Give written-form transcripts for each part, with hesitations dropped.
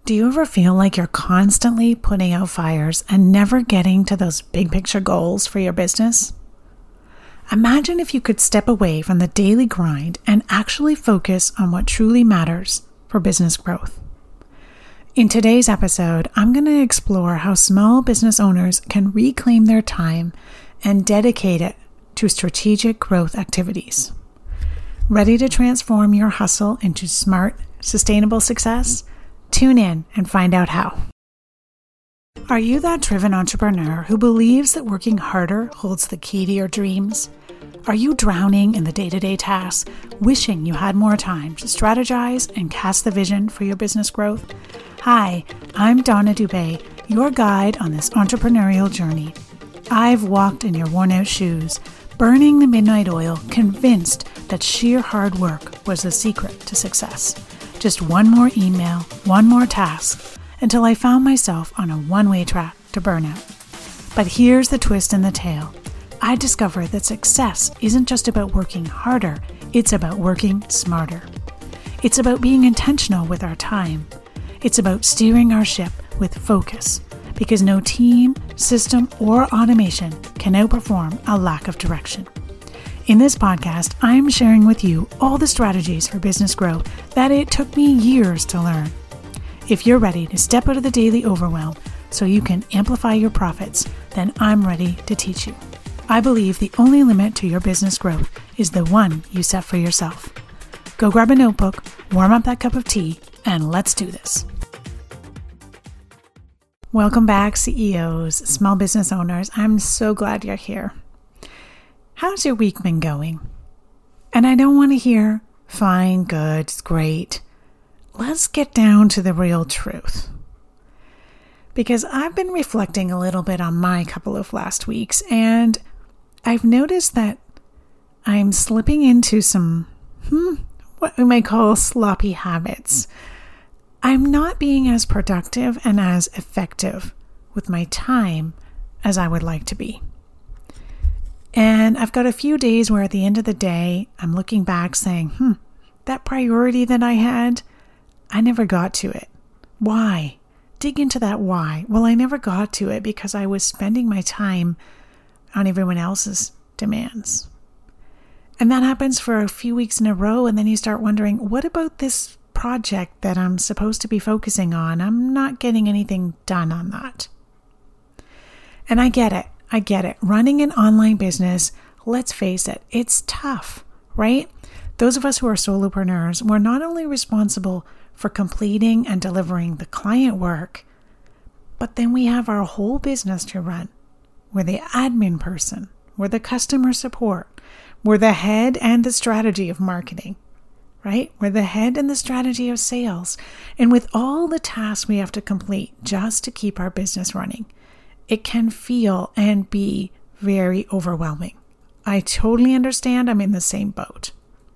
Do you ever feel like you're constantly putting out fires and never getting to those big picture goals for your business? Imagine if you could step away from the daily grind and actually focus on what truly matters for business growth. In today's episode, I'm going to explore how small business owners can reclaim their time and dedicate it to strategic growth activities. Ready to transform your hustle into smart, sustainable success? Tune in and find out how. Are you that driven entrepreneur who believes that working harder holds the key to your dreams? Are you drowning in the day-to-day tasks, wishing you had more time to strategize and cast the vision for your business growth? Hi, I'm Donna Dubé, your guide on this entrepreneurial journey. I've walked in your worn-out shoes, burning the midnight oil, convinced that sheer hard work was the secret to success. Just one more email, one more task, until I found myself on a one-way track to burnout. But here's the twist in the tale. I discovered that success isn't just about working harder, it's about working smarter. It's about being intentional with our time. It's about steering our ship with focus, because no team, system, or automation can outperform a lack of direction. In this podcast, I'm sharing with you all the strategies for business growth that it took me years to learn. If you're ready to step out of the daily overwhelm so you can amplify your profits, then I'm ready to teach you. I believe the only limit to your business growth is the one you set for yourself. Go grab a notebook, warm up that cup of tea, and let's do this. Welcome back, CEOs, small business owners. I'm so glad you're here. How's your week been going? And I don't want to hear, fine, good, it's great. Let's get down to the real truth. Because I've been reflecting a little bit on my couple of last weeks, and I've noticed that I'm slipping into some, what we might call sloppy habits. I'm not being as productive and as effective with my time as I would like to be. And I've got a few days where at the end of the day, I'm looking back saying, that priority that I had, I never got to it. Why? Dig into that why. Well, I never got to it because I was spending my time on everyone else's demands. And that happens for a few weeks in a row, and then you start wondering, what about this project that I'm supposed to be focusing on? I'm not getting anything done on that. And I get it. Running an online business, let's face it, it's tough, right? Those of us who are solopreneurs, we're not only responsible for completing and delivering the client work, but then we have our whole business to run. We're the admin person. We're the customer support. We're the head and the strategy of marketing, right? We're the head and the strategy of sales. And with all the tasks we have to complete just to keep our business running, it can feel and be very overwhelming. I totally understand. I'm in the same boat.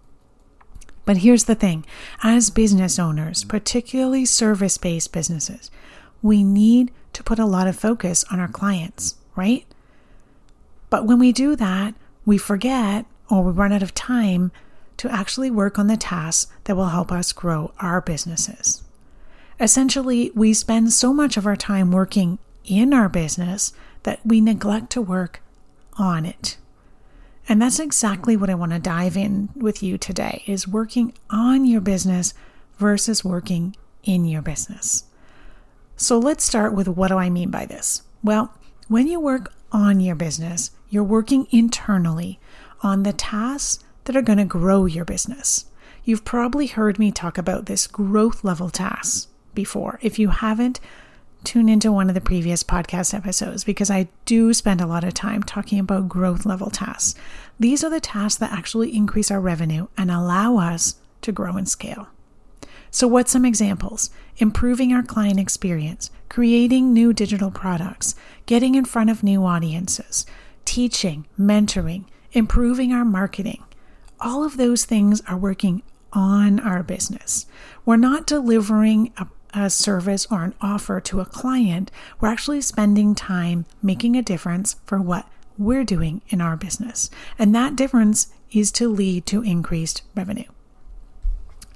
But here's the thing. As business owners, particularly service-based businesses, we need to put a lot of focus on our clients, right? But when we do that, we forget or we run out of time to actually work on the tasks that will help us grow our businesses. Essentially, we spend so much of our time working in our business that we neglect to work on it. And that's exactly what I want to dive in with you today, is working on your business versus working in your business. So let's start with, what do I mean by this? Well, when you work on your business, you're working internally on the tasks that are going to grow your business. You've probably heard me talk about this growth level tasks before. If you haven't, tune into one of the previous podcast episodes, because I do spend a lot of time talking about growth level tasks. These are the tasks that actually increase our revenue and allow us to grow and scale. So what's some examples? Improving our client experience, creating new digital products, getting in front of new audiences, teaching, mentoring, improving our marketing. All of those things are working on our business. We're not delivering a service or an offer to a client. We're actually spending time making a difference for what we're doing in our business. And that difference is to lead to increased revenue.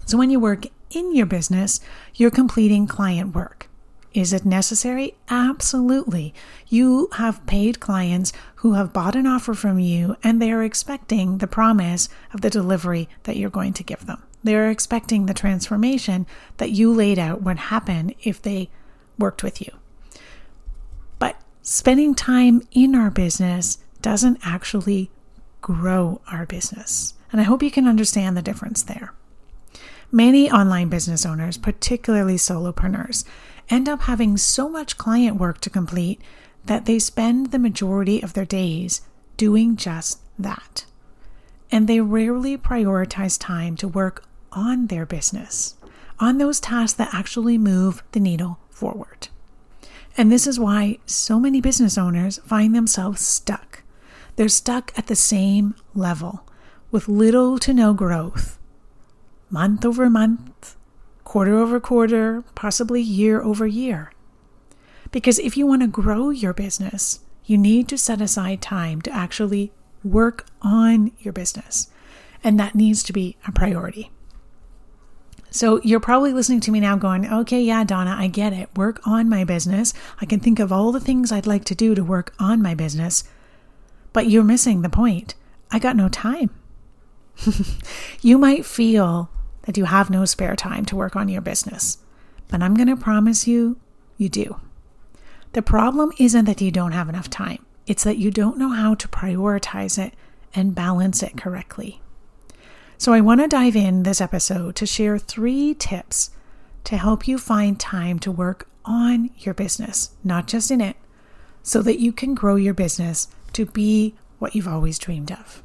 So when you work in your business, you're completing client work. Is it necessary? Absolutely. You have paid clients who have bought an offer from you, and they are expecting the promise of the delivery that you're going to give them. They're expecting the transformation that you laid out would happen if they worked with you. But spending time in our business doesn't actually grow our business. And I hope you can understand the difference there. Many online business owners, particularly solopreneurs, end up having so much client work to complete that they spend the majority of their days doing just that. And they rarely prioritize time to work on their business, on those tasks that actually move the needle forward. And this is why so many business owners find themselves stuck. They're stuck at the same level with little to no growth, month over month, quarter over quarter, possibly year over year. Because if you want to grow your business, you need to set aside time to actually work on your business. And that needs to be a priority. So you're probably listening to me now going, okay, yeah, Donna, I get it. Work on my business. I can think of all the things I'd like to do to work on my business. But you're missing the point. I got no time. You might feel that you have no spare time to work on your business, but I'm going to promise you, you do. The problem isn't that you don't have enough time. It's that you don't know how to prioritize it and balance it correctly. So I want to dive in this episode to share 3 tips to help you find time to work on your business, not just in it, so that you can grow your business to be what you've always dreamed of.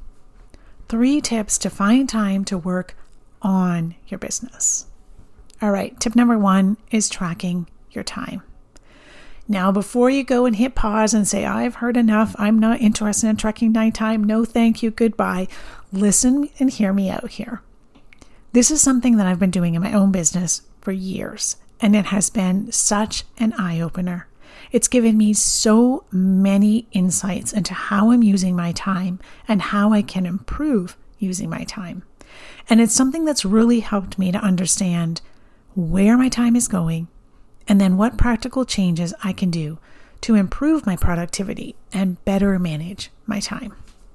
3 tips to find time to work on your business. All right, tip number 1 is tracking your time. Now, before you go and hit pause and say, I've heard enough, I'm not interested in tracking my time, no thank you, goodbye, listen and hear me out here. This is something that I've been doing in my own business for years, and it has been such an eye-opener. It's given me so many insights into how I'm using my time and how I can improve using my time. And it's something that's really helped me to understand where my time is going and then what practical changes I can do to improve my productivity and better manage my time.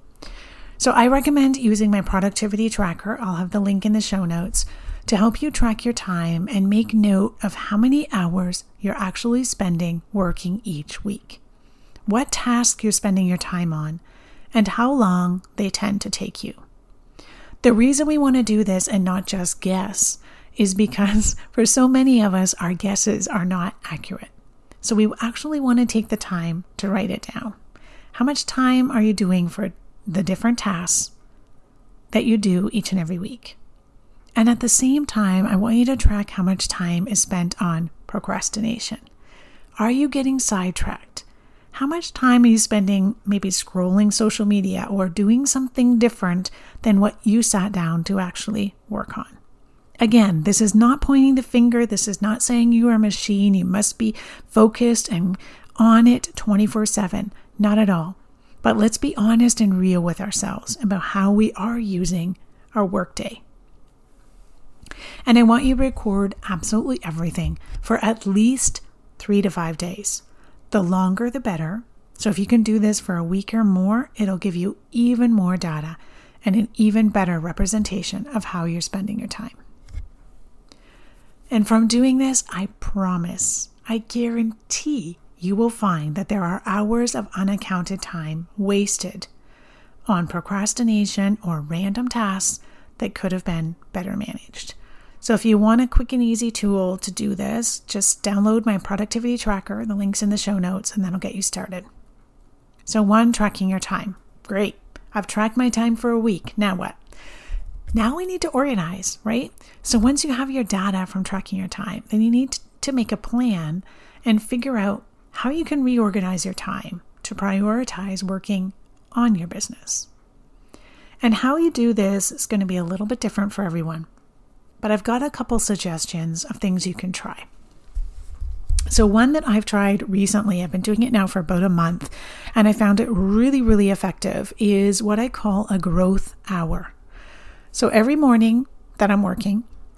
So I recommend using my productivity tracker. I'll have the link in the show notes to help you track your time and make note of how many hours you're actually spending working each week, what tasks you're spending your time on, and how long they tend to take you. The reason we want to do this and not just guess is because for so many of us, our guesses are not accurate. So we actually want to take the time to write it down. How much time are you doing for the different tasks that you do each and every week? And at the same time, I want you to track how much time is spent on procrastination. Are you getting sidetracked? How much time are you spending maybe scrolling social media or doing something different than what you sat down to actually work on? Again, this is not pointing the finger. This is not saying you are a machine. You must be focused and on it 24/7. Not at all. But let's be honest and real with ourselves about how we are using our workday. And I want you to record absolutely everything for at least 3 to 5 days. The longer, the better. So if you can do this for a week or more, it'll give you even more data and an even better representation of how you're spending your time. And from doing this, I promise, I guarantee you will find that there are hours of unaccounted time wasted on procrastination or random tasks that could have been better managed. So if you want a quick and easy tool to do this, just download my productivity tracker. The link's in the show notes, and that'll get you started. So 1, tracking your time. Great. I've tracked my time for a week. Now what? Now we need to organize, right? So once you have your data from tracking your time, then you need to make a plan and figure out how you can reorganize your time to prioritize working on your business. And how you do this is going to be a little bit different for everyone. But I've got a couple suggestions of things you can try. So one that I've tried recently, I've been doing it now for about a month, and I found it really, really effective, is what I call a growth hour. So every morning that I'm working,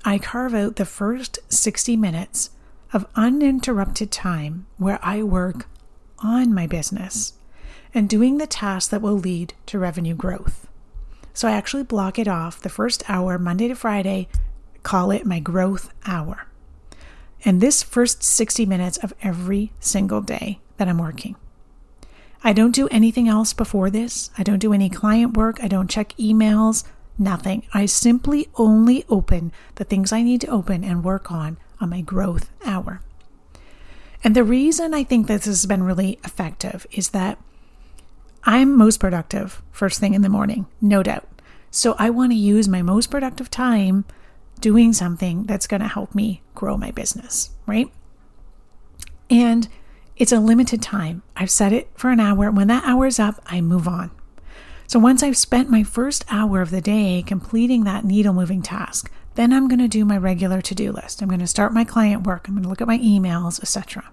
I carve out the first 60 minutes of uninterrupted time where I work on my business and doing the tasks that will lead to revenue growth. So I actually block it off the first hour, Monday to Friday, call it my growth hour. And this first 60 minutes of every single day that I'm working. I don't do anything else before this. I don't do any client work. I don't check emails, nothing. I simply only open the things I need to open and work on my growth hour. And the reason I think this has been really effective is that I'm most productive first thing in the morning, no doubt. So I want to use my most productive time doing something that's going to help me grow my business, right? And it's a limited time. I've set it for an hour. When that hour is up, I move on. So once I've spent my first hour of the day completing that needle moving task, then I'm going to do my regular to-do list. I'm going to start my client work. I'm going to look at my emails, etc.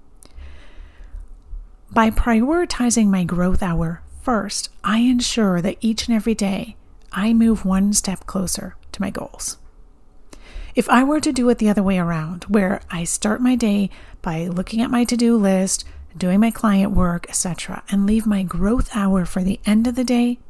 By prioritizing my growth hour first, I ensure that each and every day I move one step closer to my goals. If I were to do it the other way around, where I start my day by looking at my to-do list, doing my client work, etc., and leave my growth hour for the end of the day,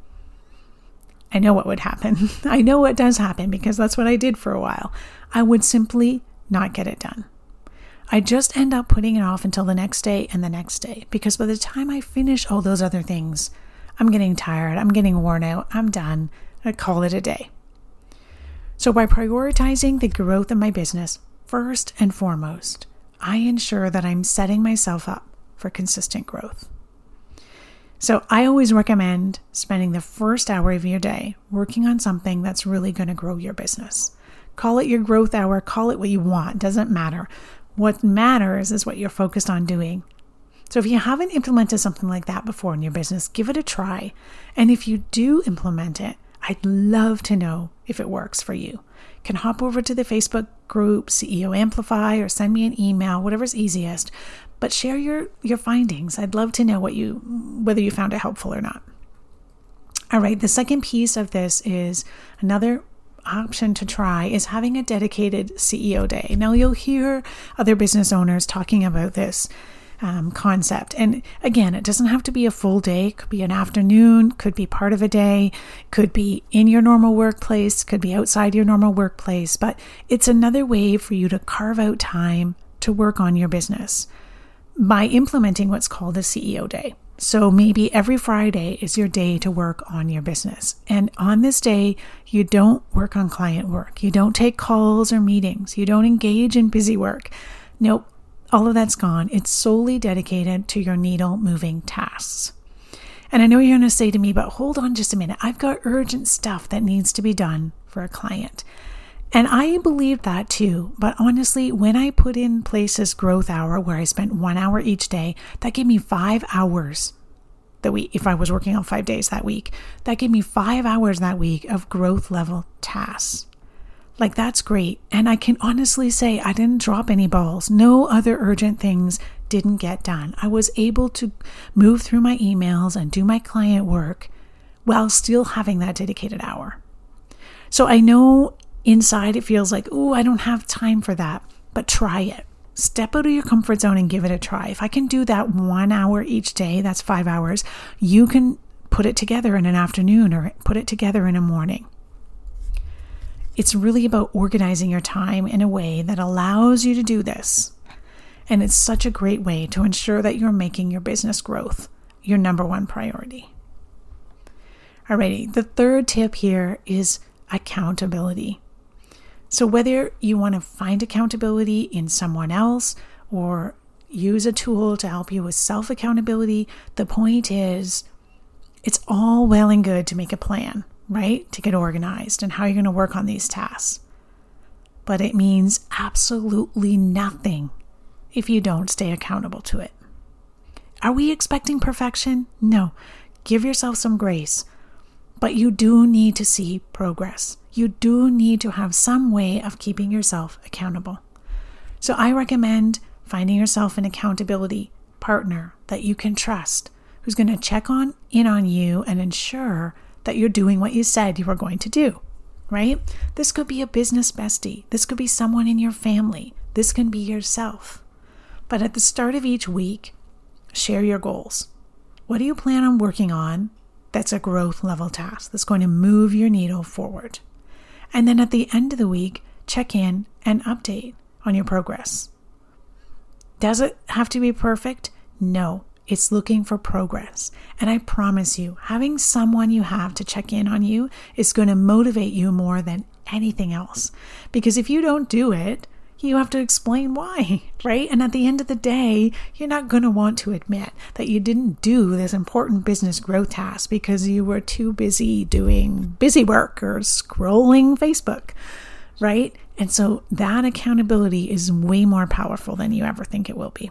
I know what would happen. I know what does happen because that's what I did for a while. I would simply not get it done. I just end up putting it off until the next day and the next day because by the time I finish all those other things, I'm getting tired, I'm getting worn out, I'm done, I call it a day. So by prioritizing the growth of my business first and foremost, I ensure that I'm setting myself up for consistent growth. So I always recommend spending the first hour of your day working on something that's really going to grow your business. Call it your growth hour, call it what you want, doesn't matter. What matters is what you're focused on doing. So if you haven't implemented something like that before in your business, give it a try. And if you do implement it, I'd love to know if it works for you. You can hop over to the Facebook group, CEO Amplify, or send me an email, whatever's easiest. But share your findings. I'd love to know whether you found it helpful or not. All right, the second piece of this is another option to try is having a dedicated CEO day. Now you'll hear other business owners talking about this concept. And again, it doesn't have to be a full day. It could be an afternoon, could be part of a day, could be in your normal workplace, could be outside your normal workplace. But it's another way for you to carve out time to work on your business by implementing what's called a CEO day. So maybe every Friday is your day to work on your business. And on this day, you don't work on client work. You don't take calls or meetings. You don't engage in busy work. Nope. All of that's gone. It's solely dedicated to your needle moving tasks. And I know you're going to say to me, but hold on just a minute. I've got urgent stuff that needs to be done for a client. And I believe that too. But honestly, when I put in place this growth hour where I spent 1 hour each day, that gave me 5 hours that week. If I was working on 5 days that week, that gave me 5 hours that week of growth level tasks. Like, that's great. And I can honestly say I didn't drop any balls. No other urgent things didn't get done. I was able to move through my emails and do my client work while still having that dedicated hour. So I know inside it feels like, oh, I don't have time for that, but try it. Step out of your comfort zone and give it a try. If I can do that 1 hour each day, that's 5 hours. You can put it together in an afternoon or put it together in a morning. It's really about organizing your time in a way that allows you to do this. And it's such a great way to ensure that you're making your business growth your number one priority. Alrighty, the third tip here is accountability. So whether you want to find accountability in someone else or use a tool to help you with self-accountability, the point is it's all well and good to make a plan, right? To get organized and how you're going to work on these tasks. But it means absolutely nothing if you don't stay accountable to it. Are we expecting perfection? No. Give yourself some grace. But you do need to see progress. You do need to have some way of keeping yourself accountable. So I recommend finding yourself an accountability partner that you can trust, who's going to check in on you and ensure that you're doing what you said you were going to do. right? This could be a business bestie. This could be someone in your family. This can be yourself. But at the start of each week, share your goals. What do you plan on working on that's a growth level task that's going to move your needle forward? And then at the end of the week, check in and update on your progress. Does it have to be perfect? No, it's looking for progress. And I promise you, having someone you have to check in on you is going to motivate you more than anything else. Because if you don't do it, you have to explain why, right? And at the end of the day, you're not going to want to admit that you didn't do this important business growth task because you were too busy doing busy work or scrolling Facebook, right? And so that accountability is way more powerful than you ever think it will be.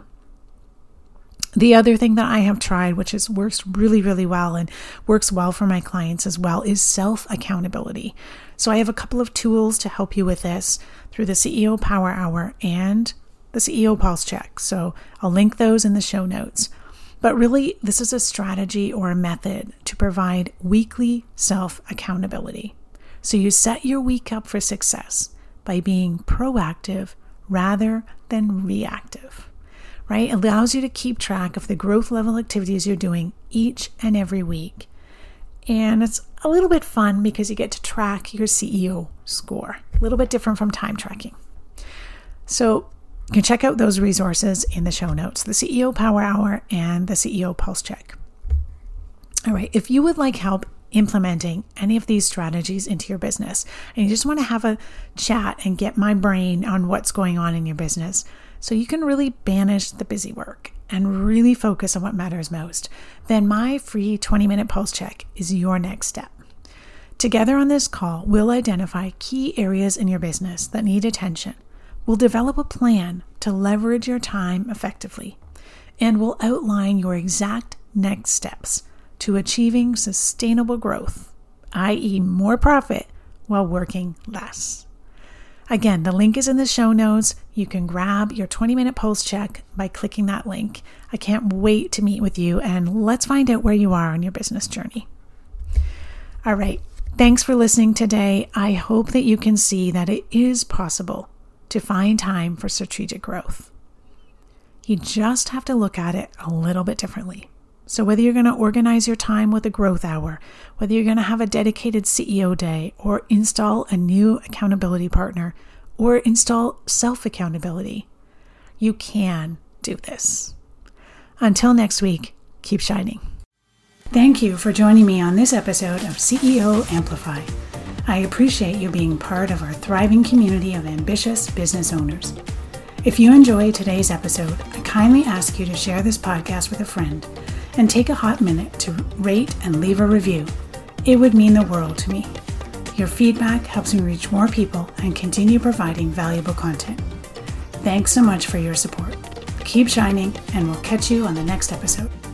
The other thing that I have tried, which works really, really well and works well for my clients as well, is self-accountability. So I have a couple of tools to help you with this through the CEO Power Hour and the CEO Pulse Check. So I'll link those in the show notes. But really, this is a strategy or a method to provide weekly self-accountability. So you set your week up for success by being proactive rather than reactive. Right? It allows you to keep track of the growth level activities you're doing each and every week. And it's a little bit fun because you get to track your CEO score. A little bit different from time tracking. So you can check out those resources in the show notes, the CEO Power Hour and the CEO Pulse Check. All right. If you would like help implementing any of these strategies into your business, and you just want to have a chat and get my brain on what's going on in your business, so you can really banish the busy work and really focus on what matters most, then my free 20-minute pulse check is your next step. Together on this call, we'll identify key areas in your business that need attention. We'll develop a plan to leverage your time effectively, and we'll outline your exact next steps to achieving sustainable growth, i.e. more profit while working less. Again, the link is in the show notes. You can grab your 20-minute pulse check by clicking that link. I can't wait to meet with you, and let's find out where you are on your business journey. All right. Thanks for listening today. I hope that you can see that it is possible to find time for strategic growth. You just have to look at it a little bit differently. So whether you're going to organize your time with a growth hour, whether you're going to have a dedicated CEO day, or install a new accountability partner, or install self-accountability, you can do this. Until next week, keep shining. Thank you for joining me on this episode of CEO Amplify. I appreciate you being part of our thriving community of ambitious business owners. If you enjoyed today's episode, I kindly ask you to share this podcast with a friend and take a hot minute to rate and leave a review. It would mean the world to me. Your feedback helps me reach more people and continue providing valuable content. Thanks so much for your support. Keep shining, and we'll catch you on the next episode.